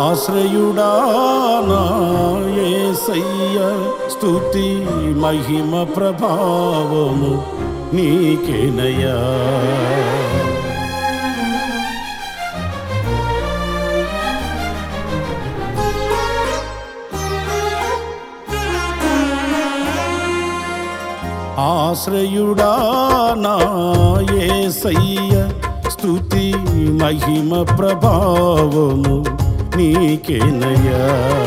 ఆశ్రయుడా నా యేసయ్య స్తుతి మహిమ ప్రభావము నీకేనయ్యా. ఆశ్రయుడా నా యేసయ్య స్తుతి మహిమ ప్రభావము నీకేనయ్యా.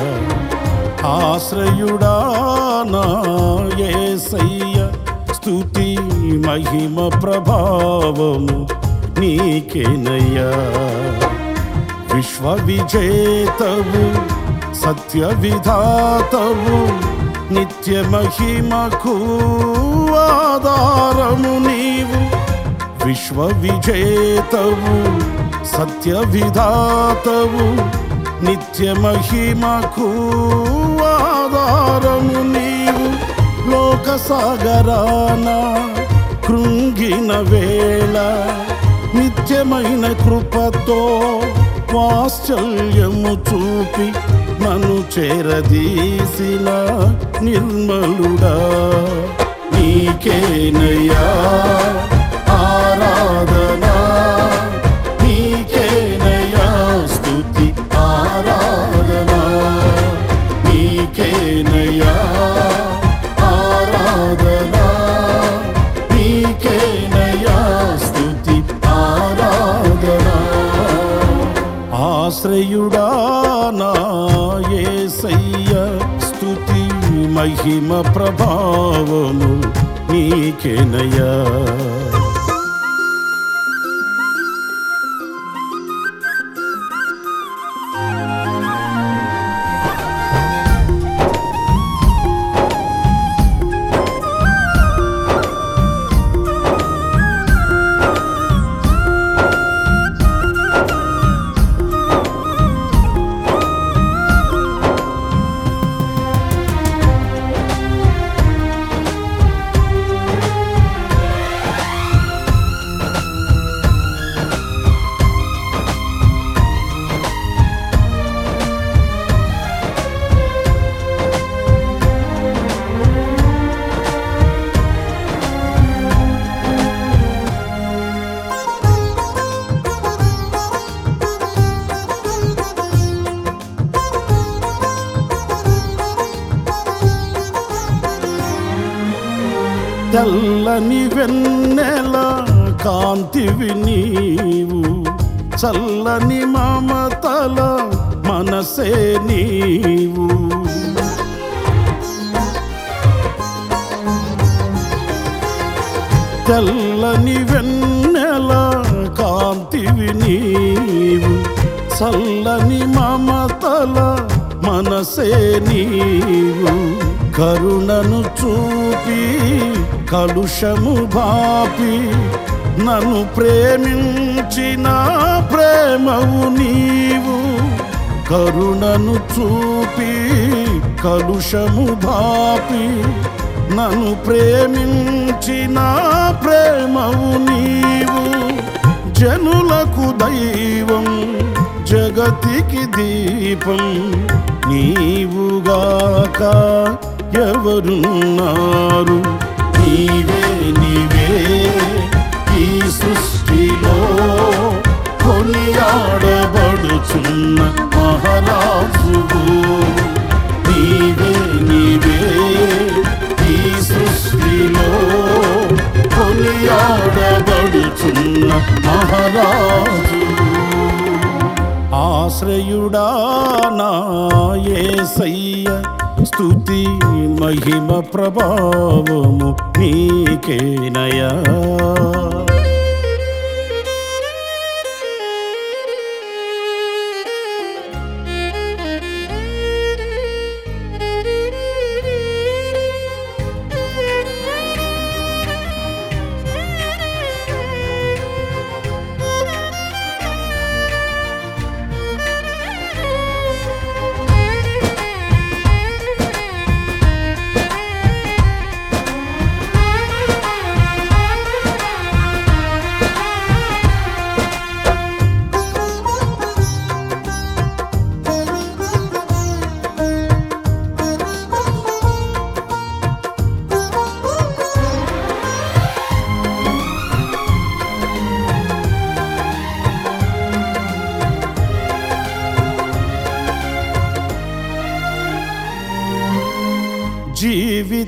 ఆశ్రయుడా నా యేసయ్య స్తుతి మహిమ ప్రభావము నీకేనయ్యా. విశ్వ విజేతవు సత్య విధాతవు నిత్య మహిమకు ఆధారము నీవు. విశ్వ విజేతవు సత్య విధాతవు నిత్య మహిమకు ఆధారము నీవు. లోక సాగరాన కృంగిన వేళ నిత్యమైన కృపతో వాత్సల్యము చూపి నన్ను చేరదీసిన నిర్మలుడా నీకేనయ్యా ఆరాధనా. నీకేనయ్యా స్తుతి ఆరాధనా. నీకేనయ్యా ఆరాధనా. నీకేనయ్యా స్తుతి ఆరాధనా. ఆశ్రయుడా నా యేసయ్య స్తుతి మహిమ ప్రభావము నీకేనయ్యా. తెల్లని వెన్నెల కాంతివి నీవు. చల్లని మమతల మనసే నీవు. తెల్లని వెన్నెల కాంతివి నీవు. చల్లని మమతల మనసే నీవు. కరుణను చూపి కలుషము బాపి నన్ను ప్రేమించిన ప్రేమవు నీవు. కరుణను చూపి కలుషము బాపి నన్ను ప్రేమించిన ప్రేమవు నీవు. జనులకు దైవం జగతికి దీపం నీవుగాక ఎవరున్నారు. నీవే నీవే ఈ సృష్టిలో కొనియాడబడుచున్న మహారాజువు. నీవే నీవే ఈ సృష్టిలో కొనియాడబడుచున్న మహారాజు. ఆశ్రయుడా నా యేసయ్య స్తుతి మహిమ ప్రభావము నీకేనయ్యా.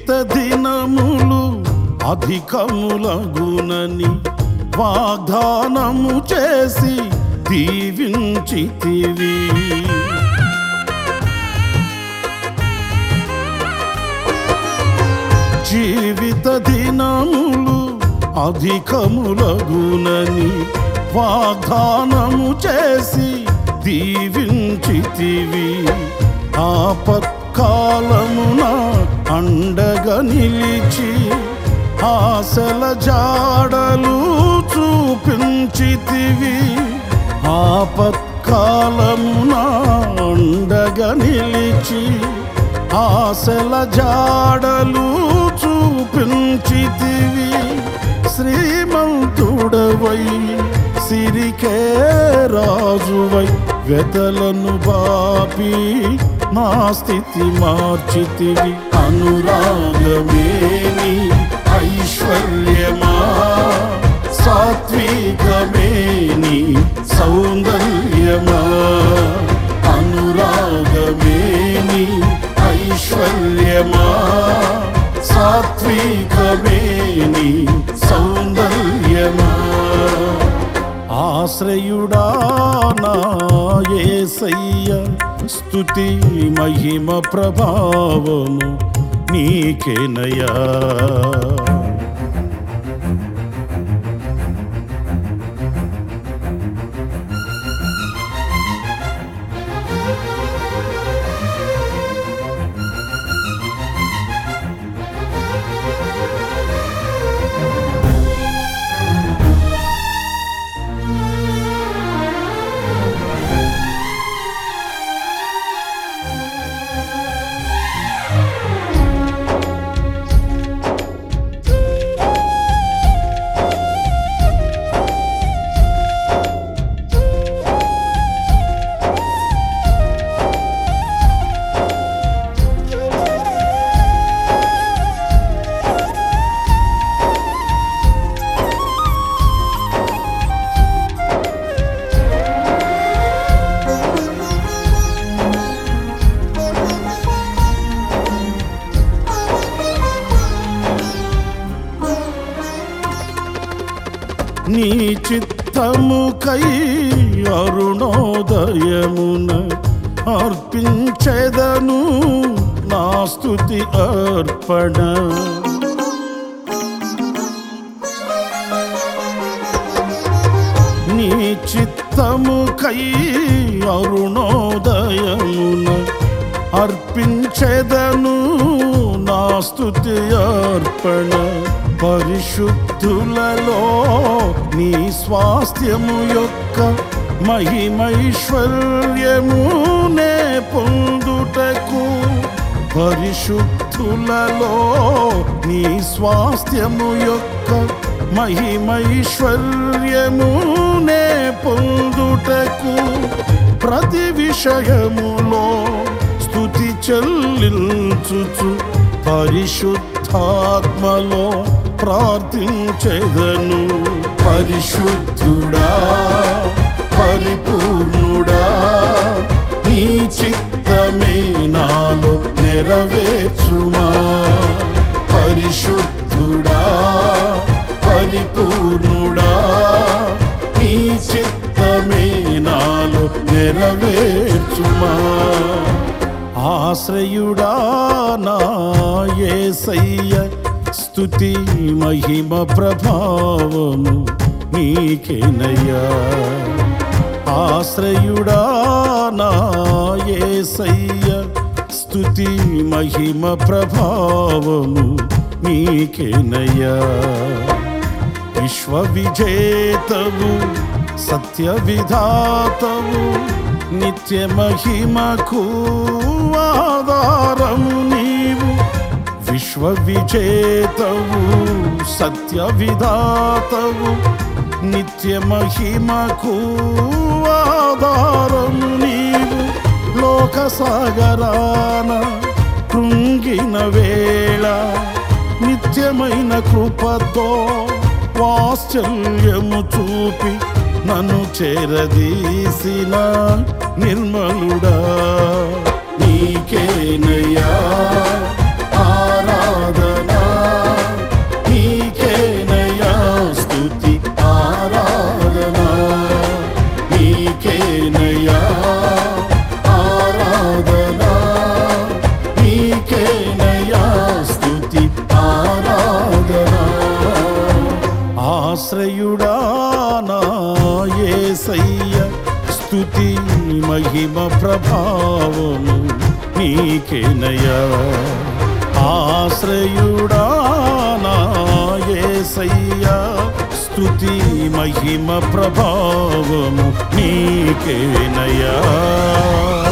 జీవిత దినములు అధికములగునని వాగ్దానము చేసి దీవించితివి. జీవిత దినములు అధికములగునని వాగ్దానము చేసి దీవించితివి. ఆపత్కాలమున అండగా నిలిచి ఆశల జాడలు చూపించితివి. ఆపత్కాలమున అండగా నిలిచి ఆశల జాడలు చూపించితివి. శ్రీమంతుడవై సిరికే రాజువై వెతలను బాపి నా స్థితి మార్చితివి. అనురాగమేని ఐశ్వర్యమా సాత్వికమేని సౌందర్యమా. అనురాగమేని ఐశ్వర్యమా సాత్వికమేని సౌందర్యమా. ఆశ్రయుడా నా యేసయ్య స్తుతి మహిమ ప్రభావము నీకేనయ్యా. నీ చిత్తముకై అరుణోదయమున అర్పించెదను నా స్తుతి అర్పణ. నీ చిత్తముకై అరుణోదయమున అర్పించెదను నా స్తుతి అర్పణ. పరిశుద్ధులలో నీ స్వాస్థ్యము యొక్క మహిమైశ్వర్యమునే పొందుటకు. పరిశుద్ధులలో నీ స్వాస్థ్యము యొక్క మహిమైశ్వర్యమునే పొందుటకు. ప్రతి విషయములో స్తుతి చెల్లించుచు పరిశుద్ధాత్మలో ప్రార్థించెదను. పరిశుద్ధుడా పరిపూర్ణుడా నీ చిత్తమే నాలో నెరవేర్చుమా. పరిశుద్ధుడా పరిపూర్ణుడా నీ చిత్తమే నాలో నెరవేర్చుమా. ఆశ్రయుడా నా యేసయ్య స్తుతి మహిమ ప్రభావము నీకేనయ్యా. ఆశ్రయుడా నా యేసయ్య స్తుతి మహిమ ప్రభావము నీకేనయ్యా. విశ్వ విజేతవు సత్య విధాతవు నిత్య మహిమకు ఆధారము నీవు. విశ్వ విజేతవు సత్య విధాతవు నిత్య మహిమకు ఆధారము నీవు. లోక సాగరాన కృంగిన వేళ నిత్యమైన కృపతో వాత్సల్యము చూపి నన్ను చేరదీసిన నిర్మలుడా నీకేనయ్యా ఆరాధన. ఆశ్రయుడా నా యేసయ్య స్తుతి మహిమ ప్రభావము నీకేనయ్యా ఆశ్రయుడా నా యేసయ్య స్తుతి మహిమ ప్రభావము నీకేనయ్యా